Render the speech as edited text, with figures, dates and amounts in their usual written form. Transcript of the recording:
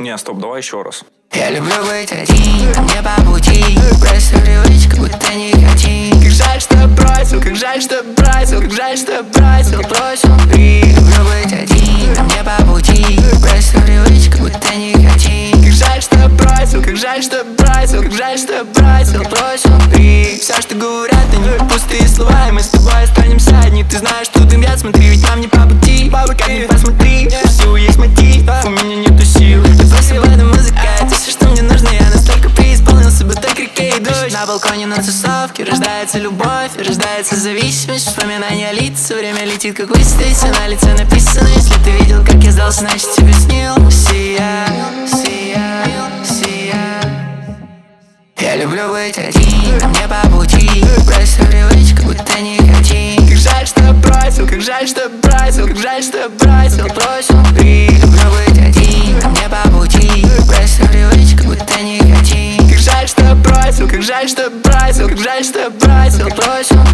Не, стоп, давай еще раз. Я люблю быть один, а мне по пути. Бросил привычку, будто никотин. Как жаль, что бросил, как жаль, что бросил, как жаль, что бросил, бросил. И люблю быть один, а мне по пути. Бросил привычку, будто никотин. Как жаль, что бросил, как жаль, что бросил, как жаль, что бросил, бросил. И все, что говорят, они пустые слова. И мы с тобой останемся одни. Ты знаешь, что дым ряд, смотри, ведь нам не по пути. Как ни посмотри, у всего есть мотив. У меня нету сил, ты просто в этом музыка. Это все, что мне нужно, я настолько преисполнился, будто к реке и дождь. На балконе на тусовке рождается любовь, рождается зависимость, вспоминания лиц. Время летит, как лист, на лице написано. Если ты видел, как я сдался, значит тебе снился я. Я люблю быть один, а мне по пути. Бросил привычку, будто никотин. Как жаль, что бросил, как жаль, что бросил, как жаль, что бросил, бросил. И люблю быть один, а мне по пути. Бросил привычку, будто никотин. Как жаль, что бросил, как жаль, что бросил, как жаль, что бросил, бросил.